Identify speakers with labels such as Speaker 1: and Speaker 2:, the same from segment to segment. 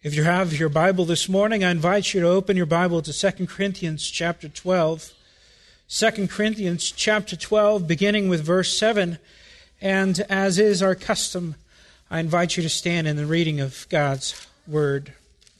Speaker 1: If you have your Bible this morning, I invite you to open your Bible to 2 Corinthians chapter 12. 2 Corinthians chapter 12, beginning with verse 7. And as is our custom, I invite you to stand in the reading of God's Word.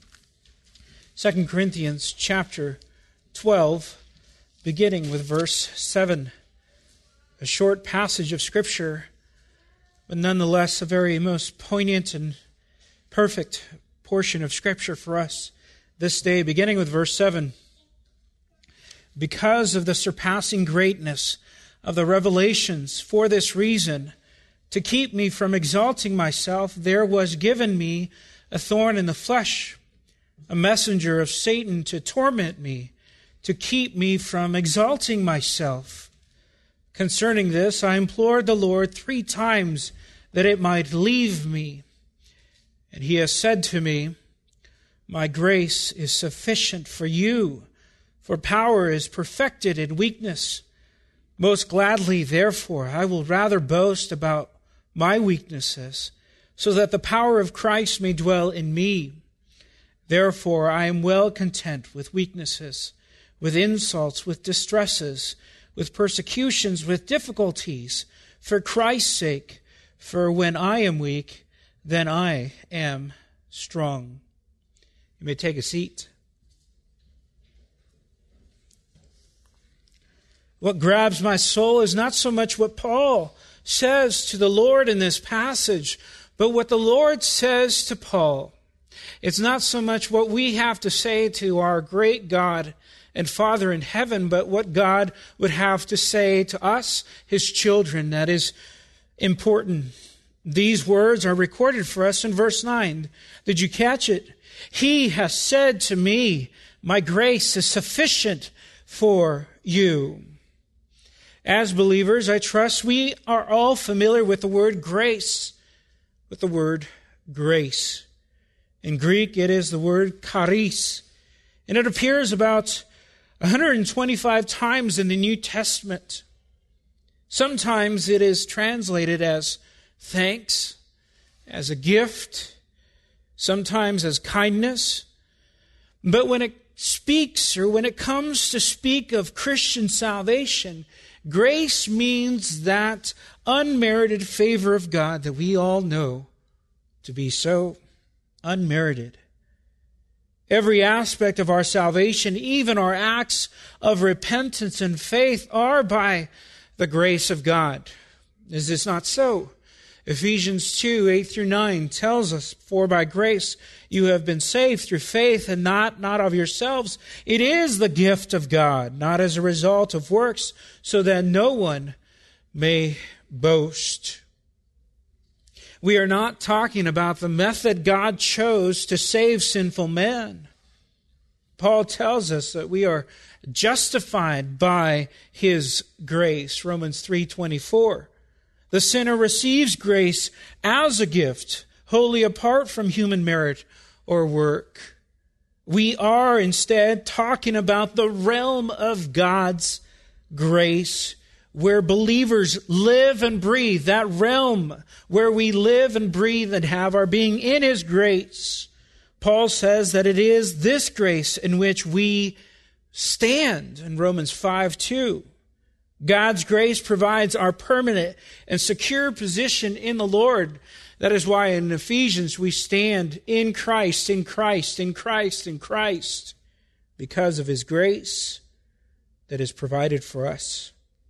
Speaker 1: 2 Corinthians chapter 12, beginning with verse 7. A short passage of Scripture, but nonetheless a very most poignant and perfect portion of Scripture for us this day, beginning with verse 7. Because of the surpassing greatness of the revelations, for this reason, to keep me from exalting myself, there was given me a thorn in the flesh, a messenger of Satan to torment me, to keep me from exalting myself. Concerning this, I implored the Lord 3 times that it might leave me. And he has said to me, my grace is sufficient for you, for power is perfected in weakness. Most gladly, therefore, I will rather boast about my weaknesses, so that the power of Christ may dwell in me. Therefore, I am well content with weaknesses, with insults, with distresses, with persecutions, with difficulties, for Christ's sake. For when I am weak, then I am strong. You may take a seat. What grabs my soul is not so much what Paul says to the Lord in this passage, but what the Lord says to Paul. It's not so much what we have to say to our great God and Father in heaven, but what God would have to say to us, His children, that is important. These words are recorded for us in verse 9. Did you catch it? He has said to me, my grace is sufficient for you. As believers, I trust we are all familiar with the word grace. With the word grace. In Greek, it is the word charis. And it appears about 125 times in the New Testament. Sometimes it is translated as thanks, as a gift, sometimes as kindness. But when it speaks, or when it comes to speak of Christian salvation, grace means that unmerited favor of God that we all know to be so unmerited. Every aspect of our salvation, even our acts of repentance and faith, are by the grace of God. Is this not so? Ephesians 2, 8 through 9 tells us, for by grace you have been saved through faith, and not of yourselves. It is the gift of God, not as a result of works, so that no one may boast. We are not talking about the method God chose to save sinful men. Paul tells us that we are justified by His grace. Romans 3:24. The sinner receives grace as a gift, wholly apart from human merit or work. We are instead talking about the realm of God's grace, where believers live and breathe, that realm where we live and breathe and have our being in His grace. Paul says that it is this grace in which we stand in Romans 5:2. God's grace provides our permanent and secure position in the Lord. That is why in Ephesians we stand in Christ, in Christ, in Christ, in Christ, because of His grace that is provided for us.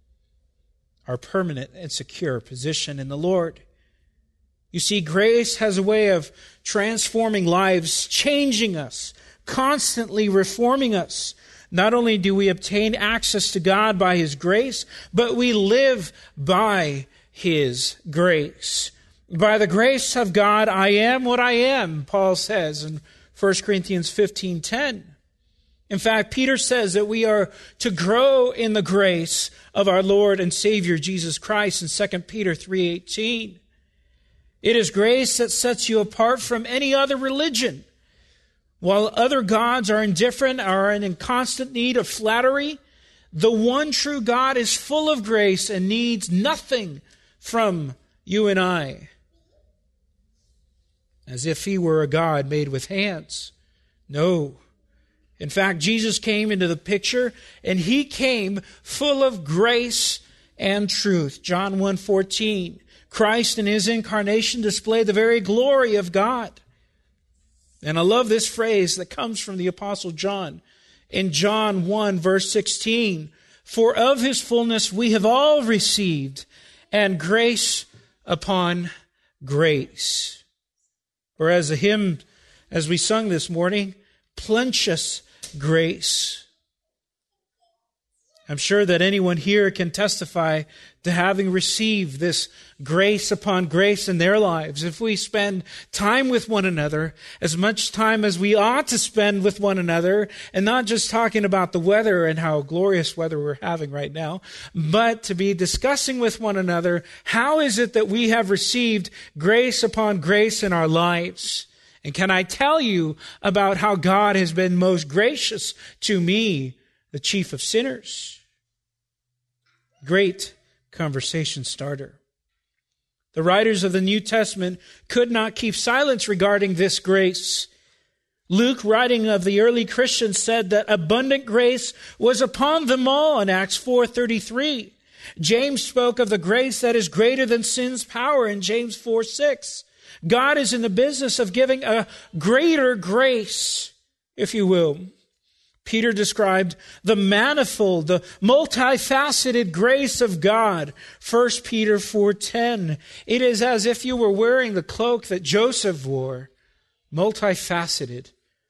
Speaker 1: Our permanent and secure position in the Lord. You see, grace has a way of transforming lives, changing us, constantly reforming us. Not only do we obtain access to God by His grace, but we live by His grace. By the grace of God, I am what I am, Paul says in 1 Corinthians 15:10. In fact, Peter says that we are to grow in the grace of our Lord and Savior Jesus Christ in 2 Peter 3:18. It is grace that sets you apart from any other religion. While other gods are indifferent, are in constant need of flattery, the one true God is full of grace and needs nothing from you and I. as if he were a God made with hands. No. In fact, Jesus came into the picture, and he came full of grace and truth. John 1:14. Christ in his incarnation displayed the very glory of God. And I love this phrase that comes from the Apostle John. In John 1, verse 16, for of his fullness we have all received, and grace upon grace. Or as a hymn, as we sung this morning, plenteous grace. I'm sure that anyone here can testify to having received this grace upon grace in their lives. If we spend time with one another, as much time as we ought to spend with one another, and not just talking about the weather and how glorious weather we're having right now, but to be discussing with one another, how is it that we have received grace upon grace in our lives? And can I tell you about how God has been most gracious to me, the chief of sinners? Great conversation starter. The writers of the New Testament could not keep silence regarding this grace. Luke, writing of the early Christians, said that abundant grace was upon them all in Acts 4:33. James spoke of the grace that is greater than sin's power in James 4:6. God is in the business of giving a greater grace, if you will. Peter described the manifold, the multifaceted grace of God. 1 Peter 4:10. It is as if you were wearing the cloak that Joseph wore. Multifaceted,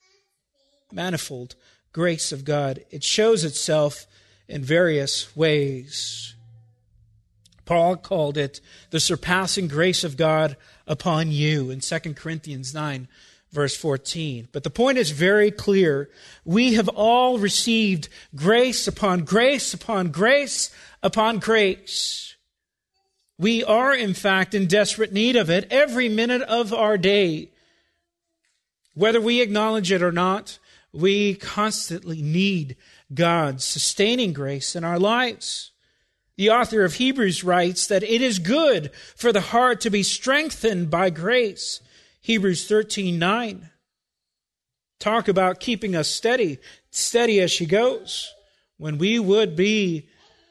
Speaker 1: manifold grace of God. It shows itself in various ways. Paul called it the surpassing grace of God upon you in 2 Corinthians 9. Verse 14. But the point is very clear. We have all received grace upon grace upon grace upon grace. We are, in fact, in desperate need of it every minute of our day. Whether we acknowledge it or not, we constantly need God's sustaining grace in our lives. The author of Hebrews writes that it is good for the heart to be strengthened by grace. Hebrews 13:9. Talk about keeping us steady as she goes. When we would be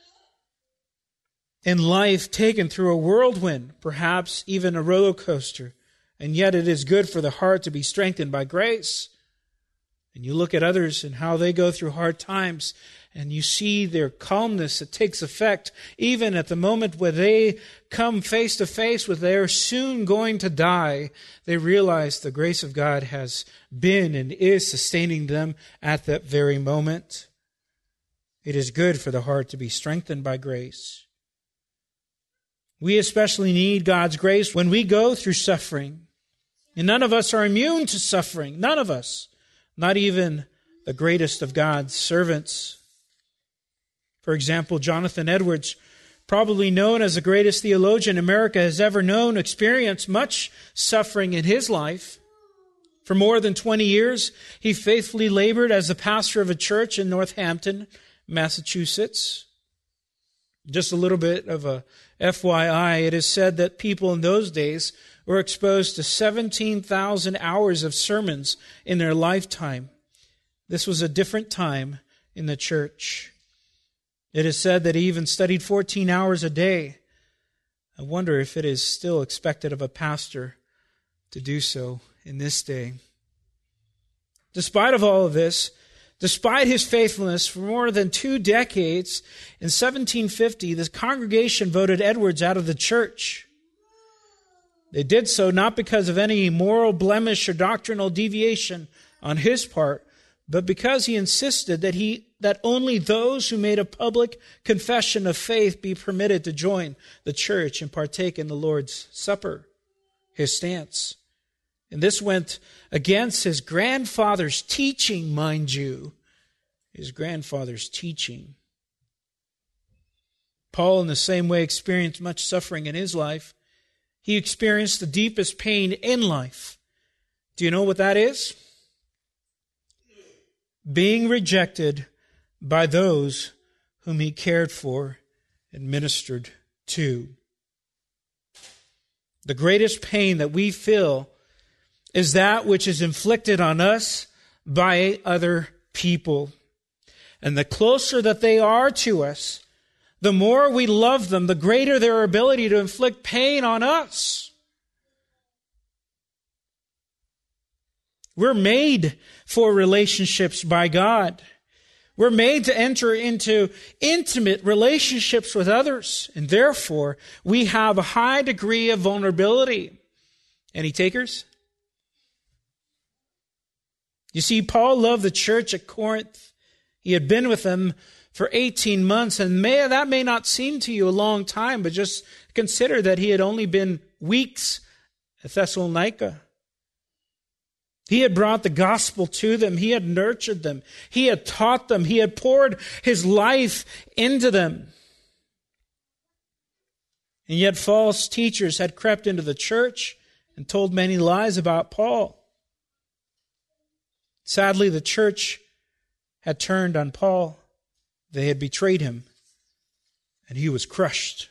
Speaker 1: in life taken through a whirlwind, perhaps even a roller coaster, and yet it is good for the heart to be strengthened by grace. And you look at others and how they go through hard times, and you see their calmness that takes effect even at the moment where they come face to face with they're soon going to die. They realize the grace of God has been and is sustaining them at that very moment. It is good for the heart to be strengthened by grace. We especially need God's grace when we go through suffering. And none of us are immune to suffering. None of us. Not even the greatest of God's servants. For example, Jonathan Edwards, probably known as the greatest theologian America has ever known, experienced much suffering in his life. For more than 20 years, he faithfully labored as the pastor of a church in Northampton, Massachusetts. Just a little bit of a FYI, it is said that people in those days were exposed to 17,000 hours of sermons in their lifetime. This was a different time in the church. It is said that he even studied 14 hours a day. I wonder if it is still expected of a pastor to do so in this day. Despite of all of this, despite his faithfulness for more than 2 decades, in 1750, the congregation voted Edwards out of the church. They did so not because of any moral blemish or doctrinal deviation on his part, but because he insisted that only those who made a public confession of faith be permitted to join the church and partake in the Lord's Supper, his stance. And this went against his grandfather's teaching, mind you. His grandfather's teaching. Paul, in the same way, experienced much suffering in his life. He experienced the deepest pain in life. Do you know what that is? Being rejected by those whom he cared for and ministered to. The greatest pain that we feel is that which is inflicted on us by other people. And the closer that they are to us, the more we love them, the greater their ability to inflict pain on us. We're made for relationships by God. We're made to enter into intimate relationships with others, and therefore we have a high degree of vulnerability. Any takers? You see, Paul loved the church at Corinth. He had been with them for 18 months, and that may not seem to you a long time, but just consider that he had only been weeks at Thessalonica. He had brought the gospel to them. He had nurtured them. He had taught them. He had poured his life into them. And yet false teachers had crept into the church and told many lies about Paul. Sadly, the church had turned on Paul. They had betrayed him, and he was crushed.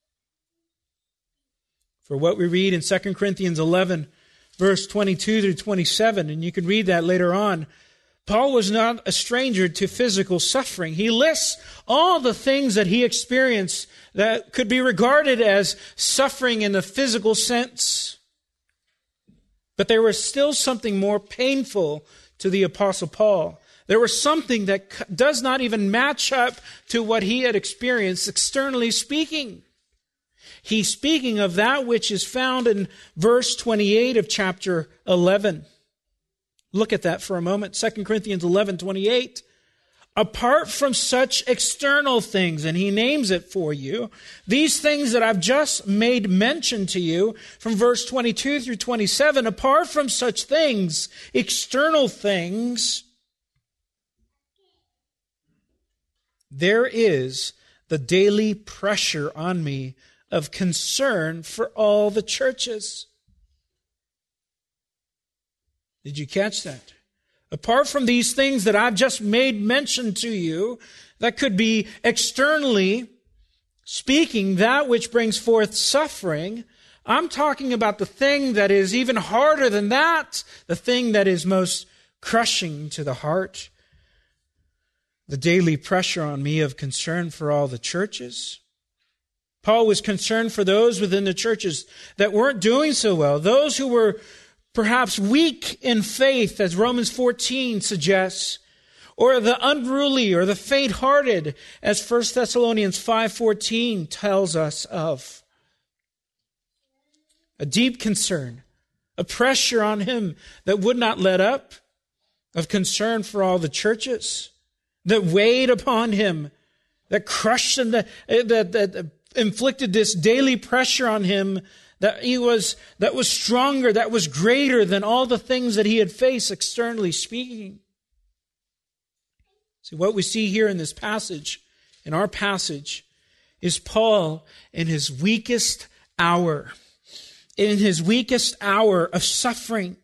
Speaker 1: For what we read in 2 Corinthians 11, verse 22 through 27, and you can read that later on, Paul was not a stranger to physical suffering. He lists all the things that he experienced that could be regarded as suffering in the physical sense. But there was still something more painful to the Apostle Paul. There was something that does not even match up to what he had experienced externally speaking. He's speaking of that which is found in verse 28 of chapter 11. Look at that for a moment. 2 Corinthians 11:28. Apart from such external things, and he names it for you, these things that I've just made mention to you from verse 22 through 27, apart from such things, external things, there is the daily pressure on me of concern for all the churches. Did you catch that? Apart from these things that I've just made mention to you, that could be externally speaking, that which brings forth suffering, I'm talking about the thing that is even harder than that, the thing that is most crushing to the heart. The daily pressure on me of concern for all the churches. Paul was concerned for those within the churches that weren't doing so well, those who were perhaps weak in faith, as Romans 14 suggests, or the unruly or the faint-hearted, as 1 Thessalonians 5:14 tells us of. A deep concern, a pressure on him that would not let up, of concern for all the churches, that weighed upon him, that crushed him, that inflicted this daily pressure on him, that was stronger, that was greater than all the things that he had faced externally speaking. See, what we see here in this passage, in our passage, is Paul in his weakest hour. In his weakest hour of suffering.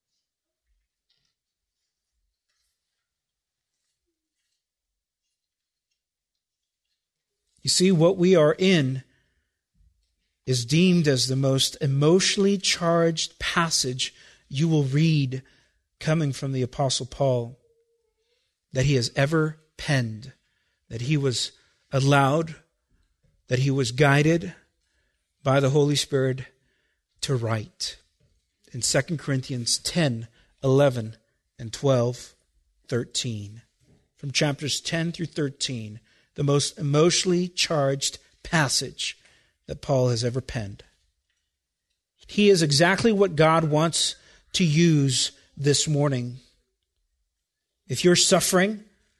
Speaker 1: You see, what we are in is deemed as the most emotionally charged passage you will read coming from the Apostle Paul that he has ever penned, that he was allowed, that he was guided by the Holy Spirit to write. In 2 Corinthians 10, 11, and 12, 13. From chapters 10 through 13, the most emotionally charged passage that Paul has ever penned. He is exactly what God wants to use this morning. If you're suffering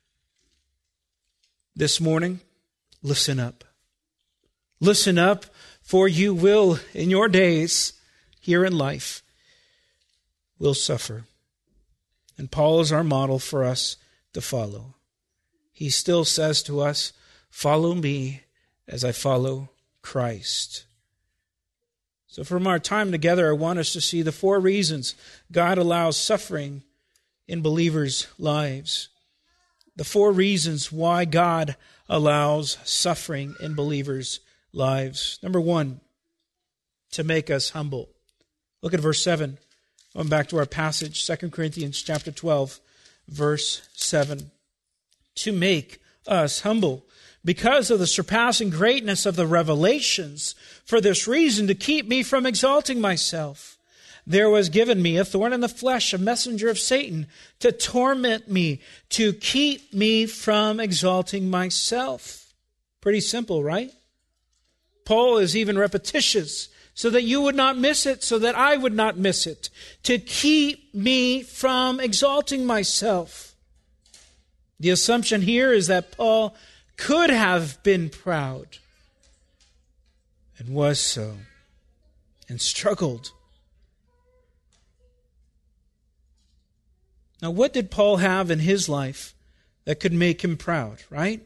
Speaker 1: this morning, listen up. Listen up, for you will, in your days here in life, will suffer. And Paul is our model for us to follow. He still says to us, follow me as I follow Christ. So from our time together, I want us to see the 4 reasons God allows suffering in believers' lives. The 4 reasons why God allows suffering in believers' lives. Number 1, to make us humble. Look at verse 7. Going back to our passage, 2 Corinthians chapter 12, verse 7. To make us humble because of the surpassing greatness of the revelations, for this reason, to keep me from exalting myself. There was given me a thorn in the flesh, a messenger of Satan, to torment me, to keep me from exalting myself. Pretty simple, right? Paul is even repetitious, so that you would not miss it, so that I would not miss it, to keep me from exalting myself. The assumption here is that Paul could have been proud, and was so, and struggled. Now, what did Paul have in his life that could make him proud, right?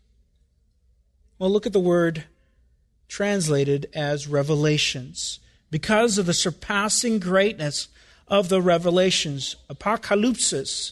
Speaker 1: Well, look at the word translated as revelations. Because of the surpassing greatness of the revelations, apocalypsis.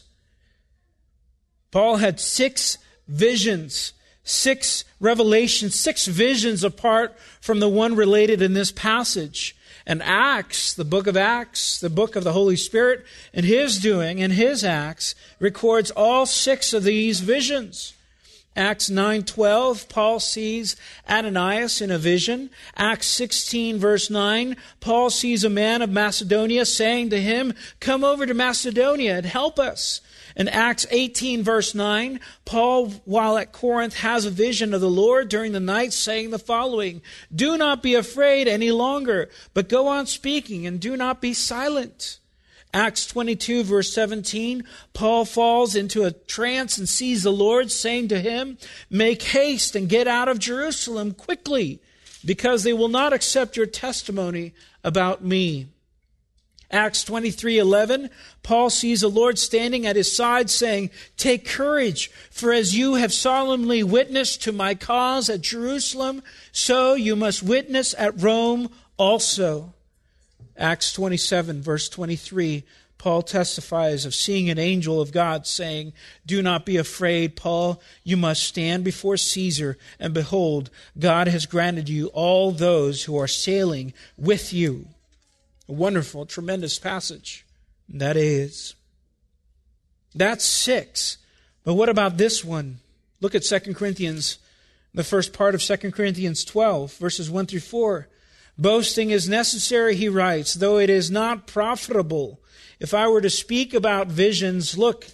Speaker 1: Paul had 6 visions, 6 revelations, 6 visions apart from the one related in this passage. And Acts, the book of Acts, the book of the Holy Spirit, and His doing and His acts, records all 6 of these visions. Acts 9:12, Paul sees Ananias in a vision. Acts 16, verse 9, Paul sees a man of Macedonia saying to him, "Come over to Macedonia and help us." In Acts 18, verse 9, Paul, while at Corinth, has a vision of the Lord during the night saying the following, "Do not be afraid any longer, but go on speaking and do not be silent." Acts 22, verse 17, Paul falls into a trance and sees the Lord saying to him, "Make haste and get out of Jerusalem quickly, because they will not accept your testimony about me." Acts 23:11, Paul sees the Lord standing at his side saying, "Take courage, for as you have solemnly witnessed to my cause at Jerusalem, so you must witness at Rome also." Acts 27, verse 23, Paul testifies of seeing an angel of God saying, "Do not be afraid, Paul. You must stand before Caesar, and behold, God has granted you all those who are sailing with you." A wonderful, tremendous passage. That is. That's 6. But what about this one? Look at 2 Corinthians, the first part of 2 Corinthians 12, verses 1 through 4. "Boasting is necessary," he writes, "though it is not profitable. If I were to speak about visions, look,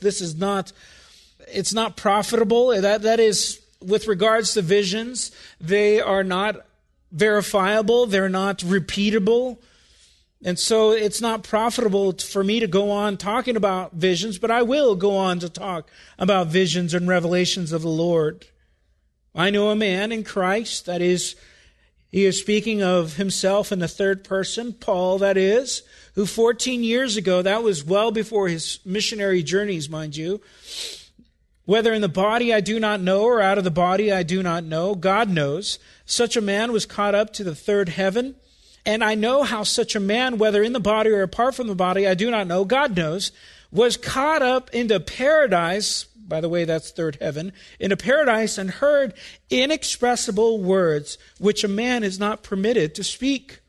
Speaker 1: it's not profitable." That is, with regards to visions, they are not verifiable, they're not repeatable. And so it's not profitable for me to go on talking about visions, but I will go on to talk about visions and revelations of the Lord. I know a man in Christ, that is, he is speaking of himself in the third person, Paul, that is, who 14 years ago, that was well before his missionary journeys, mind you, whether in the body I do not know or out of the body I do not know, God knows, such a man was caught up to the third heaven. And I know how such a man, whether in the body or apart from the body, I do not know, God knows, was caught up into paradise. By the way, that's third heaven, into paradise, and heard inexpressible words which a man is not permitted to speak.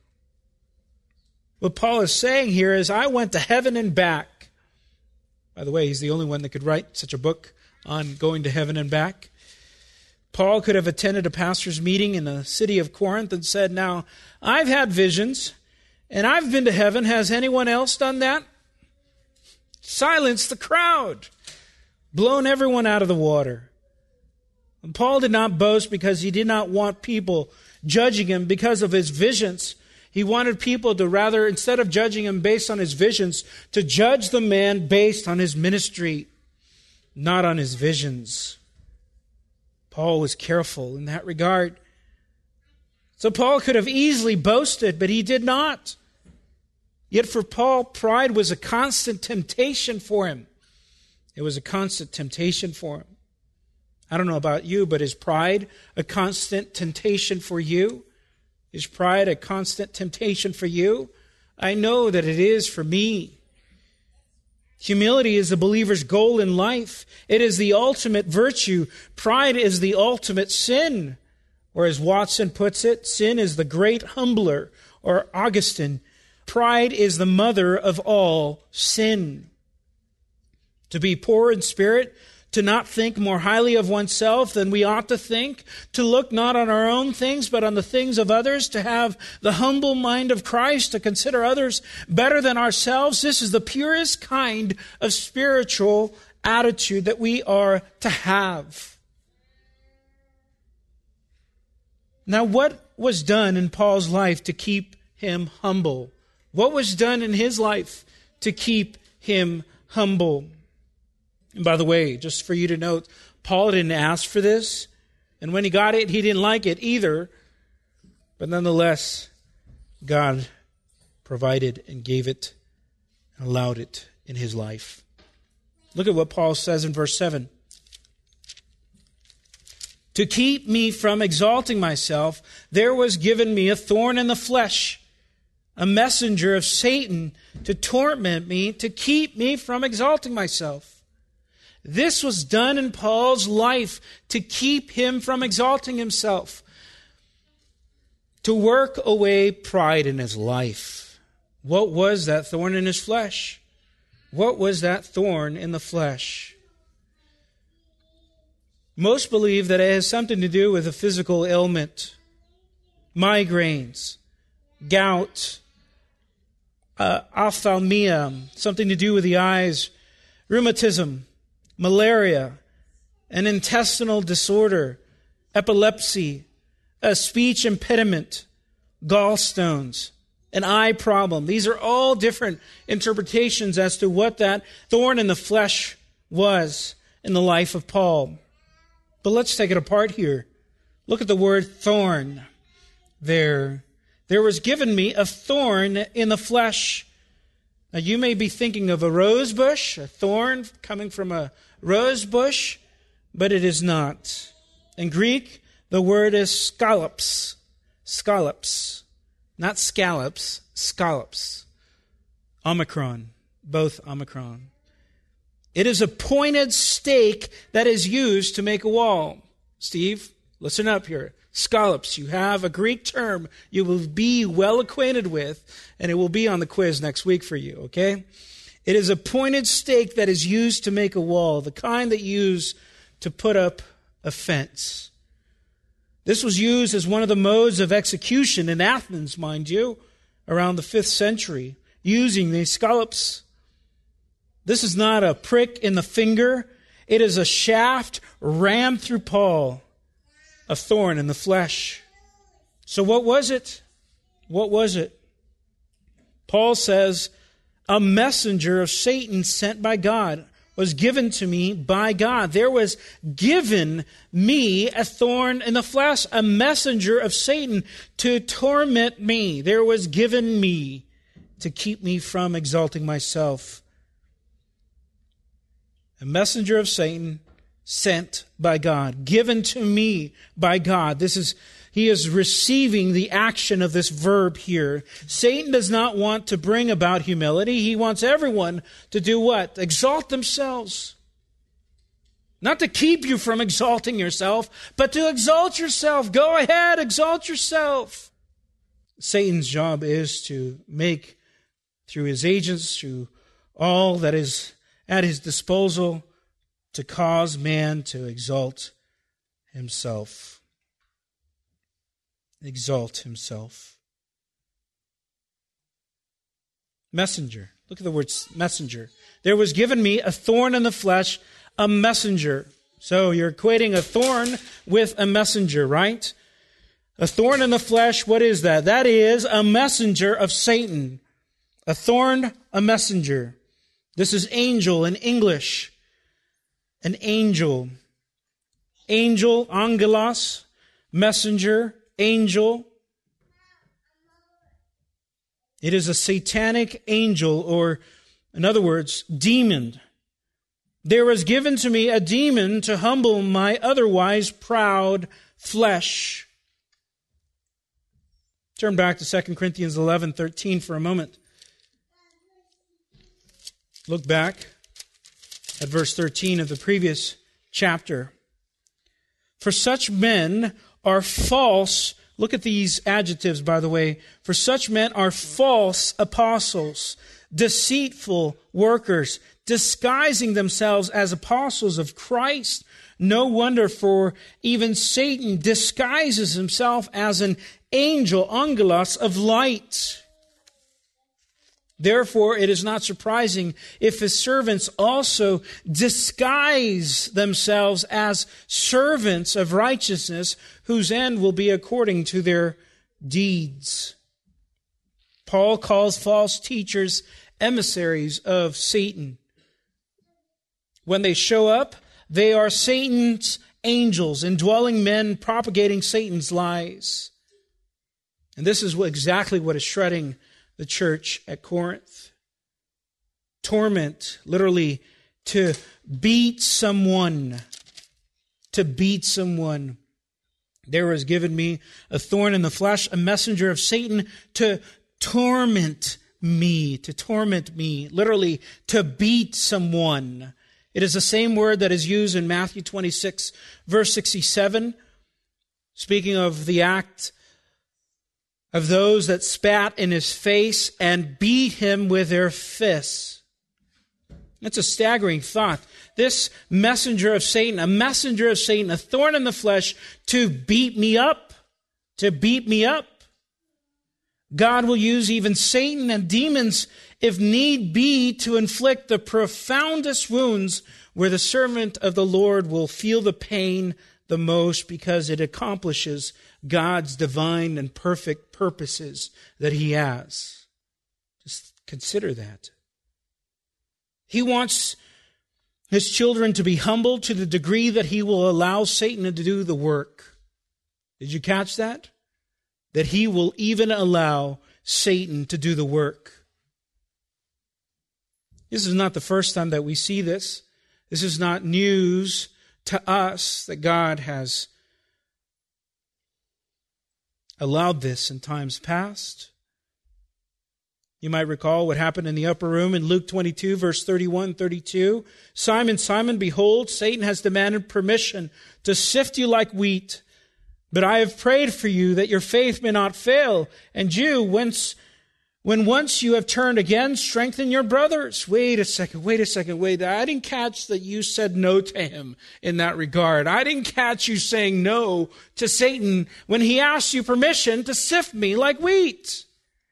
Speaker 1: What Paul is saying here is, I went to heaven and back. By the way, he's the only one that could write such a book on going to heaven and back. Paul could have attended a pastor's meeting in the city of Corinth and said, "Now, I've had visions, and I've been to heaven. Has anyone else done that?" Silence the crowd. Blown everyone out of the water. And Paul did not boast because he did not want people judging him because of his visions. He wanted people to rather, instead of judging him based on his visions, to judge the man based on his ministry, not on his visions. Paul was careful in that regard. So Paul could have easily boasted, but he did not. Yet for Paul, pride was a constant temptation for him. It was a constant temptation for him. I don't know about you, but is pride a constant temptation for you? Is pride a constant temptation for you? I know that it is for me. Humility is the believer's goal in life. It is the ultimate virtue. Pride is the ultimate sin. Or as Watson puts it, sin is the great humbler. Or Augustine pride is the mother of all sin. To be poor in spirit, to not think more highly of oneself than we ought to think, to look not on our own things but on the things of others, to have the humble mind of Christ, to consider others better than ourselves. This is the purest kind of spiritual attitude that we are to have. Now, what was done in Paul's life to keep him humble? What was done in his life to keep him humble? And by the way, just for you to note, Paul didn't ask for this. And when he got it, he didn't like it either. But nonetheless, God provided and gave it and allowed it in his life. Look at what Paul says in verse 7. To keep me from exalting myself, there was given me a thorn in the flesh, a messenger of Satan to torment me, to keep me from exalting myself. This was done in Paul's life to keep him from exalting himself, to work away pride in his life. What was that thorn in his flesh? What was that thorn in the flesh? Most believe that it has something to do with a physical ailment, migraines, gout, ophthalmia, something to do with the eyes, rheumatism, malaria, an intestinal disorder, epilepsy, a speech impediment, gallstones, an eye problem. These are all different interpretations as to what that thorn in the flesh was in the life of Paul. But let's take it apart here. Look at the word thorn there. There was given me a thorn in the flesh. Now you may be thinking of a rose bush, a thorn coming from a rose bush, but it is not. In Greek, the word is scallops. Scallops. Not scallops, scallops. Omicron. Both Omicron. It is a pointed stake that is used to make a wall. Steve, listen up here. Scallops, you have a Greek term you will be well acquainted with, and it will be on the quiz next week for you, okay? It is a pointed stake that is used to make a wall, the kind that you use to put up a fence. This was used as one of the modes of execution in Athens, mind you, around the 5th century, using these scallops. This is not a prick in the finger. It is a shaft rammed through Paul, a thorn in the flesh. So what was it? What was it? Paul says, a messenger of Satan sent by God was given to me by God. There was given me a thorn in the flesh, a messenger of Satan to torment me. There was given me to keep me from exalting myself. A messenger of Satan sent by God, given to me by God. He is receiving the action of this verb here. Satan does not want to bring about humility. He wants everyone to do what? Exalt themselves. Not to keep you from exalting yourself, but to exalt yourself. Go ahead, exalt yourself. Satan's job is to make, through his agents, through all that is at his disposal, to cause man to exalt himself. Exalt himself. Messenger. Look at the word messenger. There was given me a thorn in the flesh, a messenger. So you're equating a thorn with a messenger, right? A thorn in the flesh, what is that? That is a messenger of Satan. A thorn, a messenger. This is angel in English. An angel. Angel, angelos, messenger, angel. It is a satanic angel, or in other words, demon. There was given to me a demon to humble my otherwise proud flesh. Turn back to 2 Corinthians 11:13 for a moment. Look back at verse 13 of the previous chapter. For such men are false Look at these adjectives, by the way. For such men are false apostles, deceitful workers, disguising themselves as apostles of Christ. No wonder, for even Satan disguises himself as an angel, angelos, of light. Therefore, it is not surprising if his servants also disguise themselves as servants of righteousness, whose end will be according to their deeds. Paul calls false teachers emissaries of Satan. When they show up, they are Satan's angels, indwelling men propagating Satan's lies. And this is exactly what is shredding the church at Corinth. Torment, literally to beat someone. To beat someone. There was given me a thorn in the flesh, a messenger of Satan to torment me. To torment me. Literally to beat someone. It is the same word that is used in Matthew 26, verse 67. Speaking of the act of those that spat in his face and beat him with their fists. That's a staggering thought. This messenger of Satan, a thorn in the flesh, to beat me up. To beat me up. God will use even Satan and demons, if need be, to inflict the profoundest wounds where the servant of the Lord will feel the pain the most, because it accomplishes God's divine and perfect purposes that He has. Just consider that. He wants His children to be humble to the degree that He will allow Satan to do the work. Did you catch that? That He will even allow Satan to do the work. This is not the first time that we see this. This is not news to us that God has allowed this in times past. You might recall what happened in the upper room in Luke 22, verse 31-32. Simon, Simon, behold, Satan has demanded permission to sift you like wheat. But I have prayed for you that your faith may not fail. And you, when once you have turned again, strengthen your brothers. Wait a second. I didn't catch that you said no to him in that regard. I didn't catch you saying no to Satan when he asked you permission to sift me like wheat.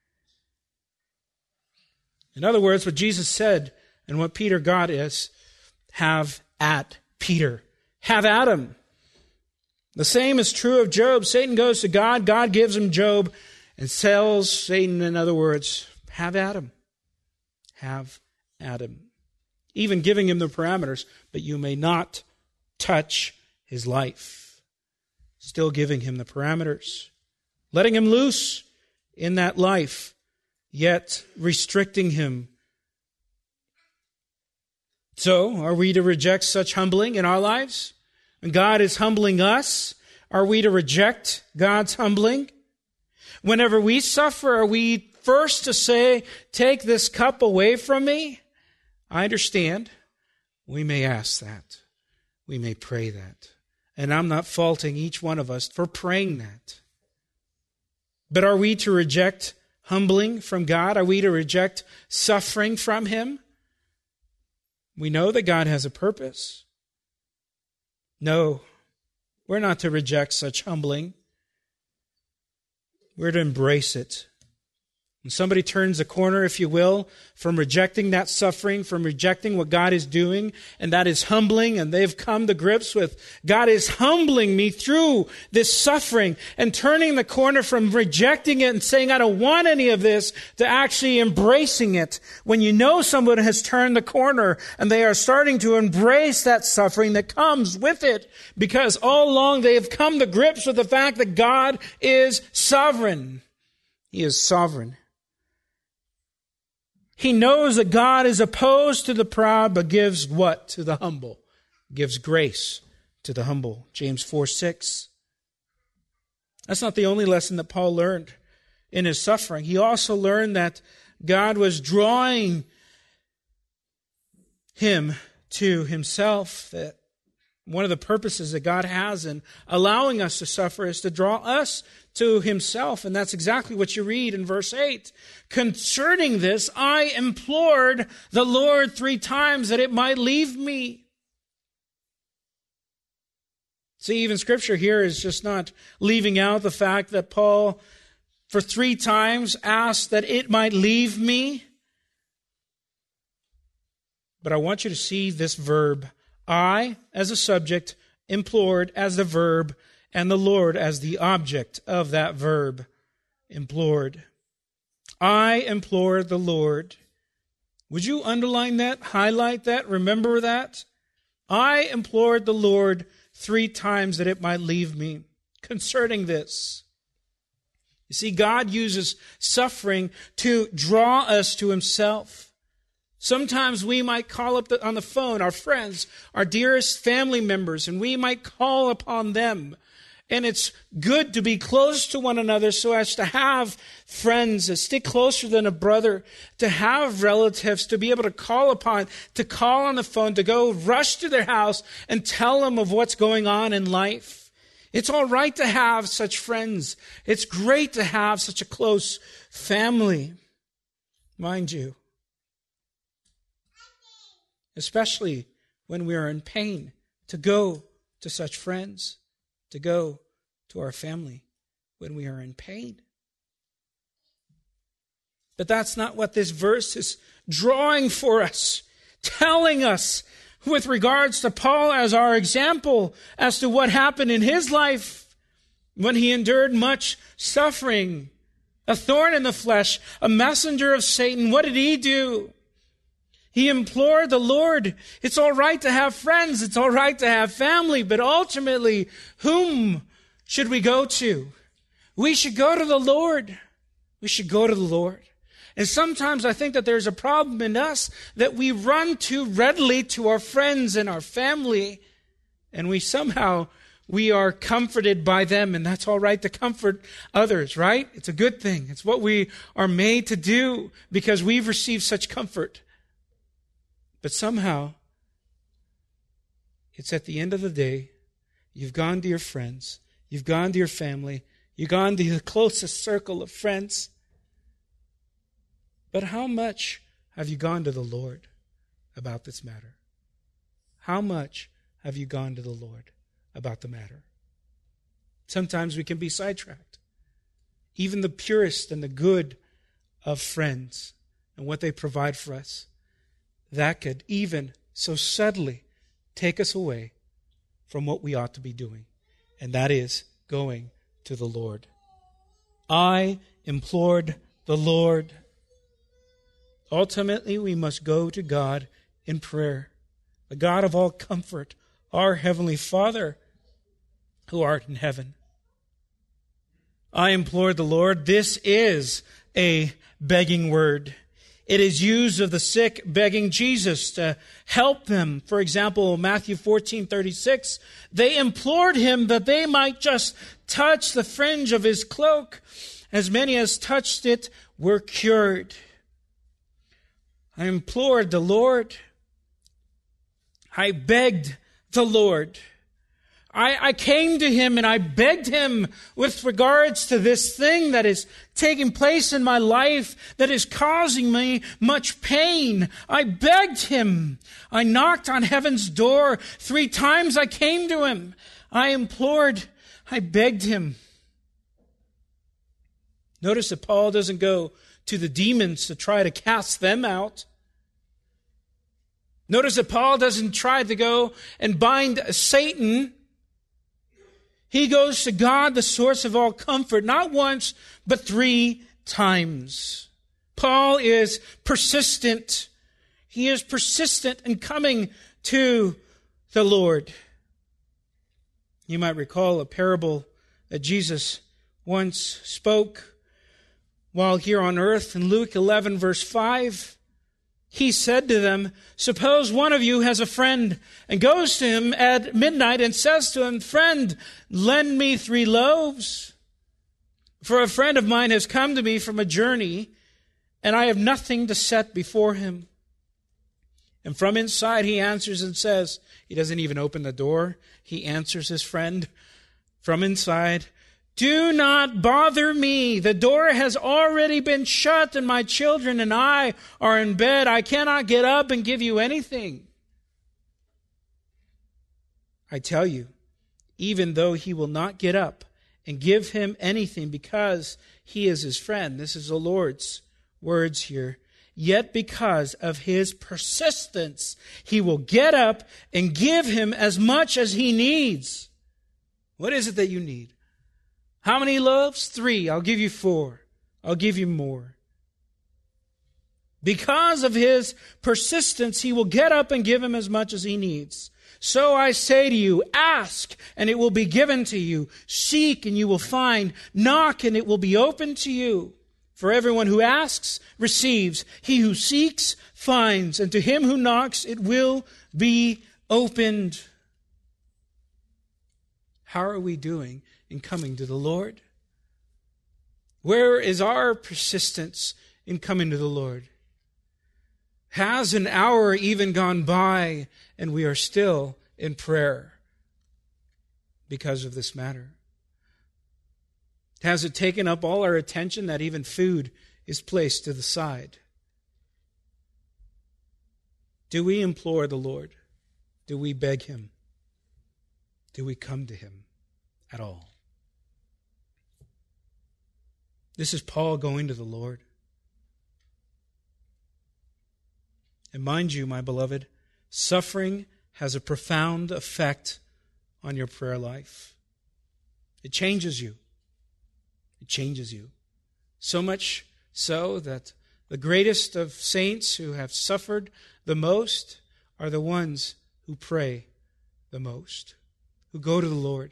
Speaker 1: In other words, what Jesus said and what Peter got is, have at Peter. Have at him. The same is true of Job. Satan goes to God. God gives him Job and tells Satan, in other words, have at him. Have at him. Even giving him the parameters, but you may not touch his life. Still giving him the parameters. Letting him loose in that life, yet restricting him. So, are we to reject such humbling in our lives? When God is humbling us, are we to reject God's humbling? Whenever we suffer, are we first to say, take this cup away from me? I understand. We may ask that. We may pray that. And I'm not faulting each one of us for praying that. But are we to reject humbling from God? Are we to reject suffering from Him? We know that God has a purpose. No, we're not to reject such humbling. We're to embrace it. When somebody turns a corner, if you will, from rejecting that suffering, from rejecting what God is doing, and that is humbling, and they've come to grips with, God is humbling me through this suffering, and turning the corner from rejecting it and saying, I don't want any of this, to actually embracing it. When you know someone has turned the corner, and they are starting to embrace that suffering that comes with it, because all along they have come to grips with the fact that God is sovereign. He is sovereign. He knows that God is opposed to the proud, but gives what to the humble? Gives grace to the humble. James 4:6. That's not the only lesson that Paul learned in his suffering. He also learned that God was drawing him to Himself, that One of the purposes that God has in allowing us to suffer is to draw us to himself. And that's exactly what you read in verse 8. Concerning this, I implored the Lord 3 times that it might leave me. See, even Scripture here is just not leaving out the fact that Paul, for 3 times, asked that it might leave me. But I want you to see this verb. I, as a subject, implored as the verb, and the Lord as the object of that verb, implored. I implored the Lord. Would you underline that, highlight that, remember that? I implored the Lord 3 times that it might leave me concerning this. You see, God uses suffering to draw us to himself. Sometimes we might call up on the phone our friends, our dearest family members, and we might call upon them. And it's good to be close to one another so as to have friends that stick closer than a brother, to have relatives, to be able to call upon, to call on the phone, to go rush to their house and tell them of what's going on in life. It's all right to have such friends. It's great to have such a close family, mind you. Especially when we are in pain, to go to such friends, to go to our family when we are in pain. But that's not what this verse is drawing for us, telling us with regards to Paul as our example as to what happened in his life when he endured much suffering, a thorn in the flesh, a messenger of Satan. What did he do? He implored the Lord. It's all right to have friends. It's all right to have family. But ultimately, whom should we go to? We should go to the Lord. We should go to the Lord. And sometimes I think that there's a problem in us that we run too readily to our friends and our family. And we are comforted by them. And that's all right to comfort others, right? It's a good thing. It's what we are made to do because we've received such comfort. But somehow, it's at the end of the day, you've gone to your friends, you've gone to your family, you've gone to the closest circle of friends. But how much have you gone to the Lord about this matter? How much have you gone to the Lord about the matter? Sometimes we can be sidetracked. Even the purest and the good of friends and what they provide for us, that could even so subtly take us away from what we ought to be doing, and that is going to the Lord. I implored the Lord. Ultimately, we must go to God in prayer, the God of all comfort, our Heavenly Father, who art in heaven. I implored the Lord. This is a begging word. It is used of the sick begging Jesus to help them. For example, Matthew 14:36, they implored him that they might just touch the fringe of his cloak. As many as touched it were cured. I implored the Lord. I begged the Lord. I came to him and I begged him with regards to this thing that is taking place in my life that is causing me much pain. I begged him. I knocked on heaven's door 3 times. I came to him. I implored. I begged him. Notice that Paul doesn't go to the demons to try to cast them out. Notice that Paul doesn't try to go and bind Satan. He goes to God, the source of all comfort, not once, but 3 times. Paul is persistent. He is persistent in coming to the Lord. You might recall a parable that Jesus once spoke while here on earth in Luke 11, verse 5. He said to them, suppose one of you has a friend and goes to him at midnight and says to him, friend, lend me 3 loaves. For a friend of mine has come to me from a journey, and I have nothing to set before him. And from inside he answers and says, he doesn't even open the door. He answers his friend from inside, "Do not bother me. The door has already been shut and my children and I are in bed. I cannot get up and give you anything." I tell you, even though he will not get up and give him anything because he is his friend, this is the Lord's words here, yet because of his persistence, he will get up and give him as much as he needs. What is it that you need? How many loaves? 3. I'll give you 4. I'll give you more. Because of his persistence, he will get up and give him as much as he needs. So I say to you, ask, and it will be given to you. Seek, and you will find. Knock, and it will be opened to you. For everyone who asks, receives. He who seeks, finds. And to him who knocks, it will be opened. How are we doing in coming to the Lord? Where is our persistence in coming to the Lord? Has an hour even gone by and we are still in prayer because of this matter? Has it taken up all our attention that even food is placed to the side? Do we implore the Lord? Do we beg Him? Do we come to Him at all? This is Paul going to the Lord. And mind you, my beloved, suffering has a profound effect on your prayer life. It changes you. It changes you. So much so that the greatest of saints who have suffered the most are the ones who pray the most, who go to the Lord.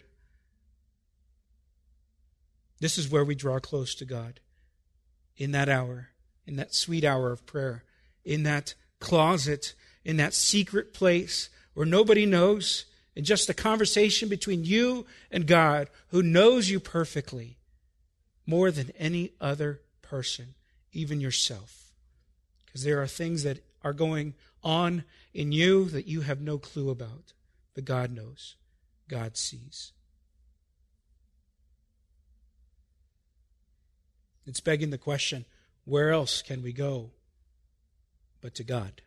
Speaker 1: This is where we draw close to God, in that hour, in that sweet hour of prayer, in that closet, in that secret place where nobody knows, in just a conversation between you and God, who knows you perfectly, more than any other person, even yourself. Because there are things that are going on in you that you have no clue about, but God knows, God sees. It's begging the question, where else can we go but to God?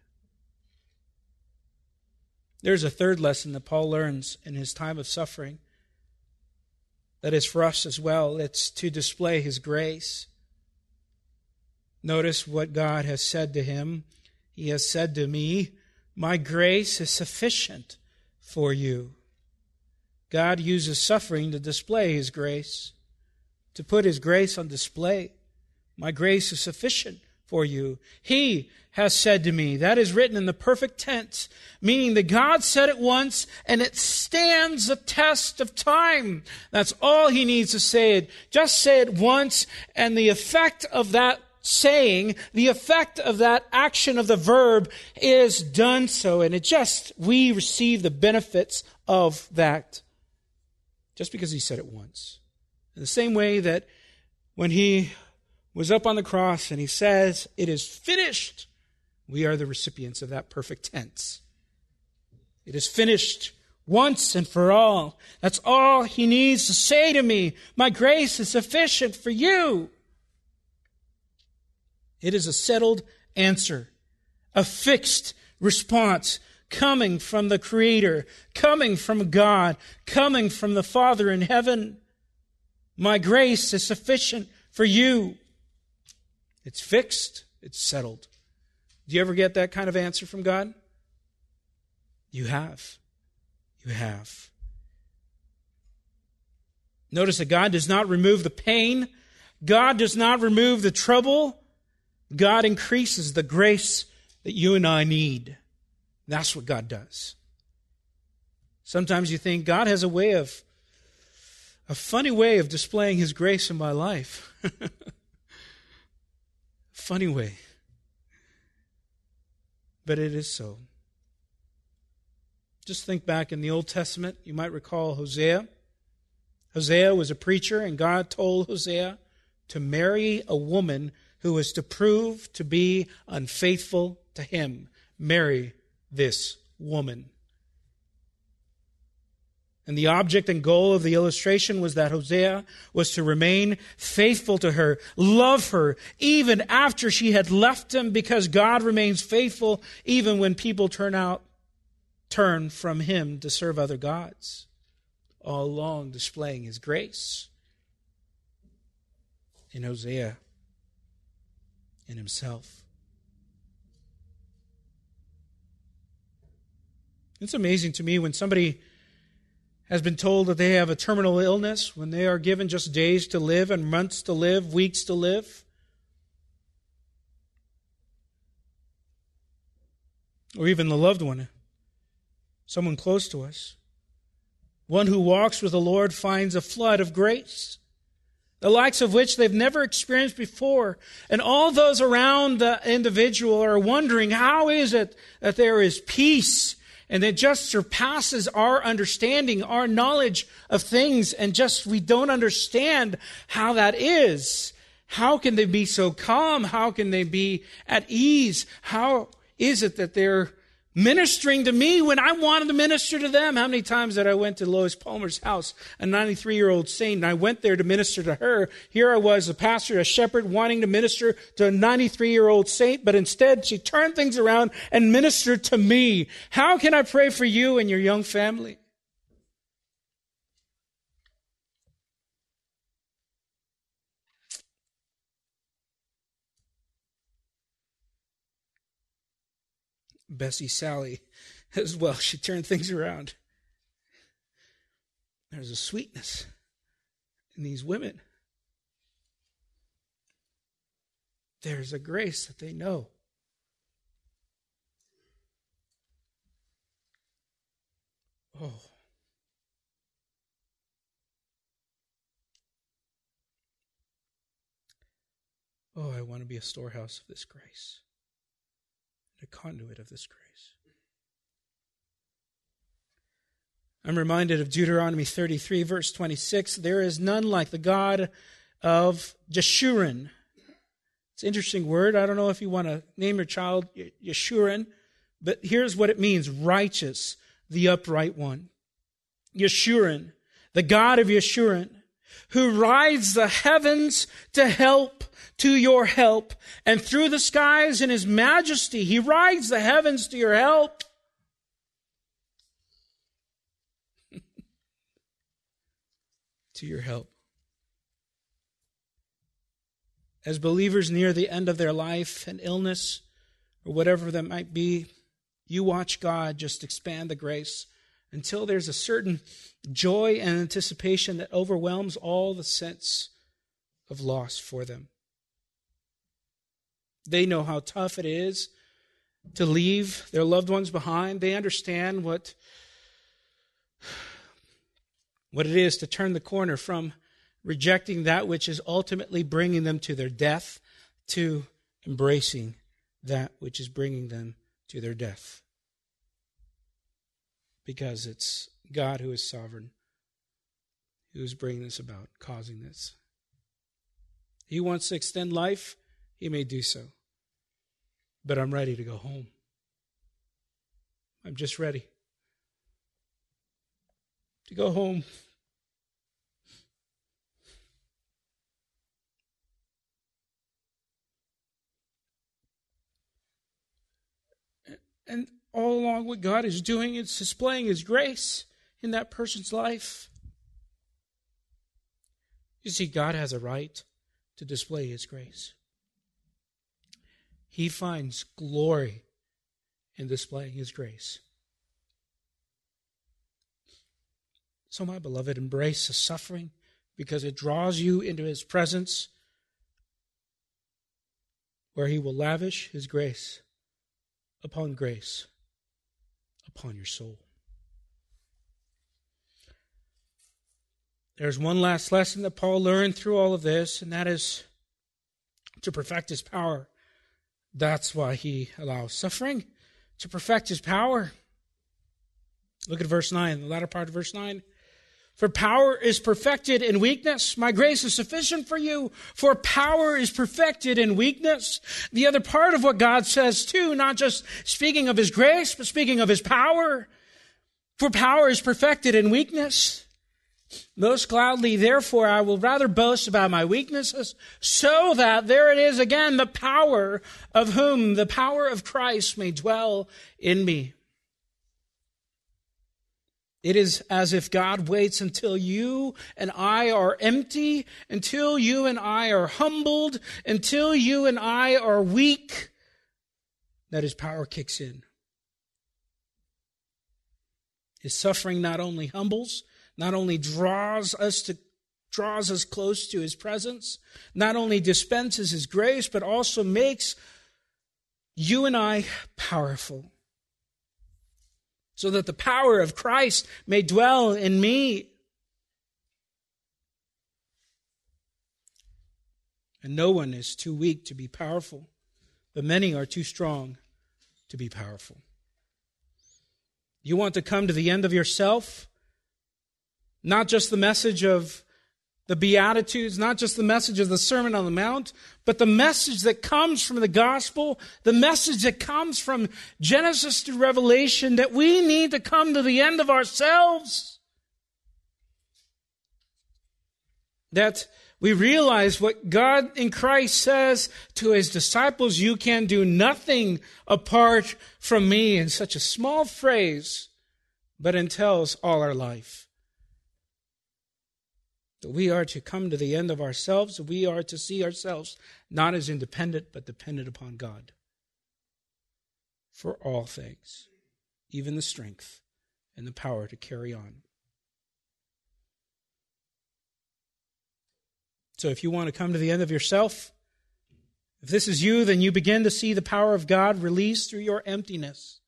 Speaker 1: There's a third lesson that Paul learns in his time of suffering that is for us as well. It's to display his grace. Notice what God has said to him. He has said to me, "My grace is sufficient for you." God uses suffering to display His grace, to put His grace on display. My grace is sufficient for you. He has said to me. That is written in the perfect tense, meaning that God said it once and it stands the test of time. That's all He needs to say it. Just say it once, and the effect of that saying, the effect of that action of the verb is done so. And we receive the benefits of that just because He said it once. In the same way that when He was up on the cross and He says, "It is finished," we are the recipients of that perfect tense. It is finished once and for all. That's all He needs to say to me. My grace is sufficient for you. It is a settled answer, a fixed response coming from the Creator, coming from God, coming from the Father in heaven. My grace is sufficient for you. It's fixed. It's settled. Do you ever get that kind of answer from God? You have. You have. Notice that God does not remove the pain. God does not remove the trouble. God increases the grace that you and I need. That's what God does. Sometimes you think God has a funny way of displaying His grace in my life. Funny way. But it is so. Just think back in the Old Testament. You might recall Hosea. Hosea was a preacher, and God told Hosea to marry a woman who was to prove to be unfaithful to him. Marry this woman. And the object and goal of the illustration was that Hosea was to remain faithful to her, love her, even after she had left him, because God remains faithful even when people turn from him to serve other gods, all along displaying his grace in Hosea and himself. It's amazing to me when somebody has been told that they have a terminal illness, when they are given just days to live and months to live, weeks to live. Or even the loved one, someone close to us. One who walks with the Lord finds a flood of grace, the likes of which they've never experienced before. And all those around the individual are wondering, how is it that there is peace and it just surpasses our understanding, our knowledge of things, and just we don't understand how that is. How can they be so calm? How can they be at ease? How is it that they're ministering to me when I wanted to minister to them? How many times that I went to Lois Palmer's house, a 93-year-old saint, and I went there to minister to her. Here I was, a pastor, a shepherd, wanting to minister to a 93-year-old saint, but instead she turned things around and ministered to me. How can I pray for you and your young family? Bessie Sally as well. She turned things around. There's a sweetness in these women. There's a grace that they know. Oh. Oh, I want to be a storehouse of this grace, a conduit of this grace. I'm reminded of Deuteronomy 33, verse 26. There is none like the God of Jeshurun. It's an interesting word. I don't know if you want to name your child Jeshurun, but here's what it means: righteous, the upright one. Jeshurun, the God of Jeshurun, who rides the heavens to your help, and through the skies in his majesty. He rides the heavens to your help. To your help. As believers near the end of their life and illness, or whatever that might be, you watch God just expand the grace until there's a certain joy and anticipation that overwhelms all the sense of loss for them. They know how tough it is to leave their loved ones behind. They understand what it is to turn the corner from rejecting that which is ultimately bringing them to their death to embracing that which is bringing them to their death. Because it's God who is sovereign, who is bringing this about, causing this. He wants to extend life, he may do so. But I'm ready to go home. I'm just ready to go home. And all along what God is doing, it's displaying his grace in that person's life. You see, God has a right to display his grace. He finds glory in displaying his grace. So, my beloved, embrace the suffering because it draws you into his presence where he will lavish his grace upon your soul. There's one last lesson that Paul learned through all of this, and that is to perfect his power. That's why he allows suffering, to perfect his power. Look at verse 9, the latter part of verse 9. For power is perfected in weakness. My grace is sufficient for you, for power is perfected in weakness. The other part of what God says too, not just speaking of His grace, but speaking of His power. For power is perfected in weakness. Most gladly, therefore, I will rather boast about my weaknesses, so that, there it is again, the power of whom? The power of Christ may dwell in me. It is as if God waits until you and I are empty, until you and I are humbled, until you and I are weak, that His power kicks in. His suffering not only humbles, not only draws us close to His presence, not only dispenses His grace, but also makes you and I powerful, so that the power of Christ may dwell in me. And no one is too weak to be powerful, but many are too strong to be powerful. You want to come to the end of yourself? Not just the message of the Beatitudes, not just the message of the Sermon on the Mount, but the message that comes from the gospel, the message that comes from Genesis to Revelation, that we need to come to the end of ourselves. That we realize what God in Christ says to His disciples, you can do nothing apart from me, in such a small phrase, but entails all our life. That we are to come to the end of ourselves. We are to see ourselves not as independent, but dependent upon God for all things, even the strength and the power to carry on. So if you want to come to the end of yourself, if this is you, then you begin to see the power of God released through your emptiness.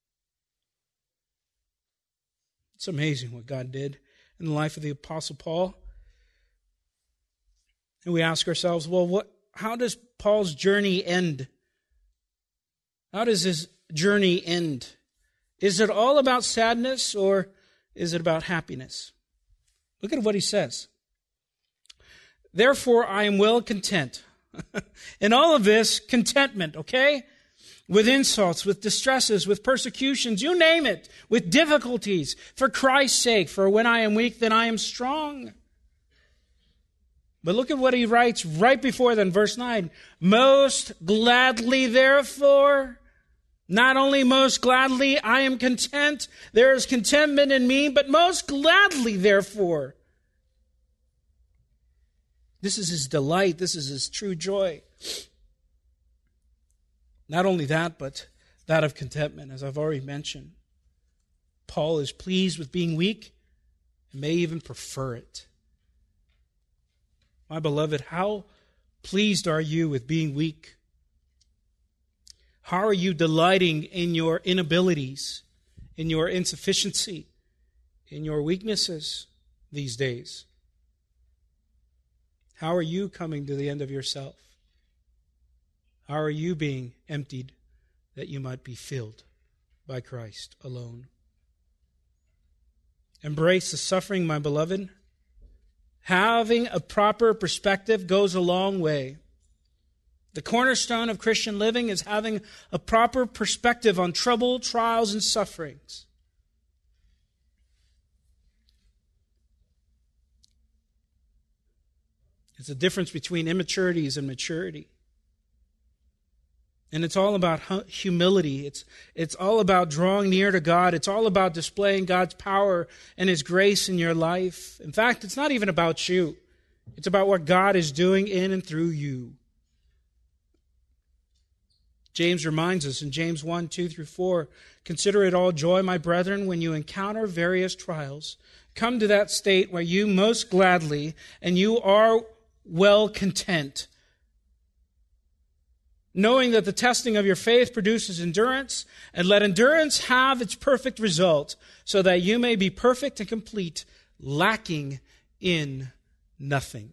Speaker 1: It's amazing what God did in the life of the Apostle Paul. And we ask ourselves, well, how does Paul's journey end? How does his journey end? Is it all about sadness, or is it about happiness? Look at what he says. Therefore, I am well content. In all of this, contentment, okay? With insults, with distresses, with persecutions, you name it, with difficulties, for Christ's sake. For when I am weak, then I am strong. But look at what he writes right before then, verse 9. Most gladly, therefore, not only most gladly, I am content. There is contentment in me, but most gladly, therefore. This is his delight. This is his true joy. Not only that, but that of contentment, as I've already mentioned. Paul is pleased with being weak and may even prefer it. My beloved, how pleased are you with being weak? How are you delighting in your inabilities, in your insufficiency, in your weaknesses these days? How are you coming to the end of yourself? How are you being emptied that you might be filled by Christ alone? Embrace the suffering, my beloved. Having a proper perspective goes a long way. The cornerstone of Christian living is having a proper perspective on trouble, trials, and sufferings. It's a difference between immaturities and maturity. And it's all about humility. It's all about drawing near to God. It's all about displaying God's power and His grace in your life. In fact, it's not even about you. It's about what God is doing in and through you. James reminds us in James 1, 2 through 4, consider it all joy, my brethren, when you encounter various trials. Come to that state where you most gladly and you are well content, knowing that the testing of your faith produces endurance, and let endurance have its perfect result, so that you may be perfect and complete, lacking in nothing.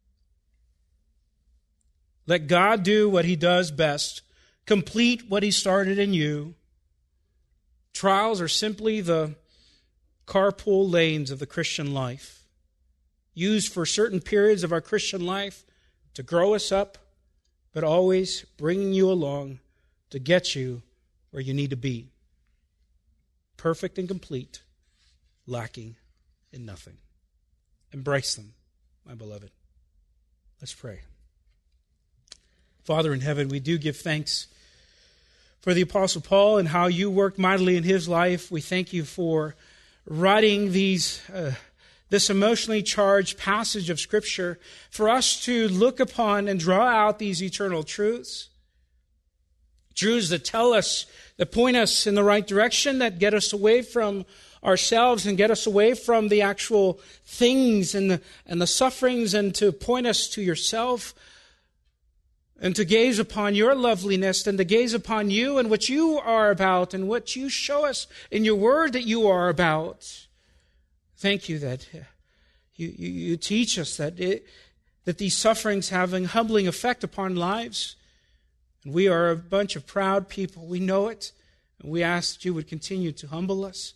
Speaker 1: Let God do what He does best, complete what He started in you. Trials are simply the carpool lanes of the Christian life, used for certain periods of our Christian life to grow us up, but always bringing you along to get you where you need to be. Perfect and complete, lacking in nothing. Embrace them, my beloved. Let's pray. Father in heaven, we do give thanks for the Apostle Paul and how you worked mightily in his life. We thank you for writing this emotionally charged passage of Scripture for us to look upon and draw out these eternal truths. Truths that tell us, that point us in the right direction, that get us away from ourselves and get us away from the actual things and the sufferings, and to point us to yourself and to gaze upon your loveliness and to gaze upon you and what you are about and what you show us in your word that you are about. Thank you that you teach us that these sufferings have a humbling effect upon lives. And we are a bunch of proud people. We know it. And we ask that you would continue to humble us.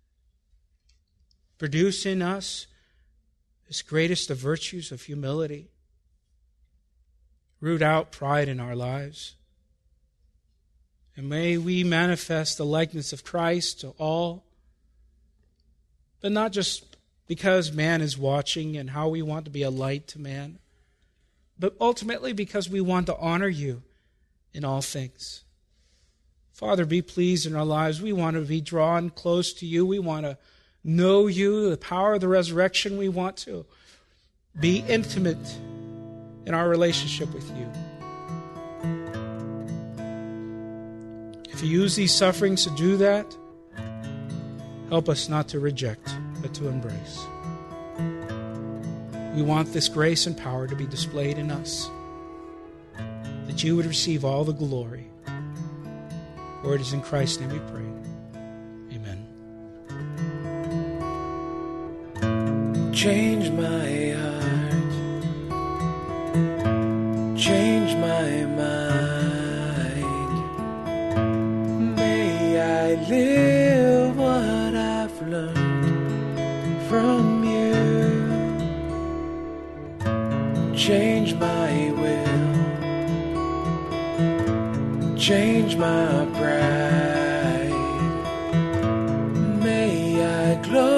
Speaker 1: Produce in us this greatest of virtues of humility. Root out pride in our lives. And may we manifest the likeness of Christ to all. But not just because man is watching and how we want to be a light to man, but ultimately because we want to honor you in all things. Father, be pleased in our lives. We want to be drawn close to you. We want to know you, the power of the resurrection. We want to be intimate in our relationship with you. If you use these sufferings to do that, help us not to reject, but to embrace. We want this grace and power to be displayed in us, that you would receive all the glory. For it is in Christ's name we pray. Amen.
Speaker 2: Change my heart, change my mind. May I live what I've learned from you. Change my will, change my pride. May I glorify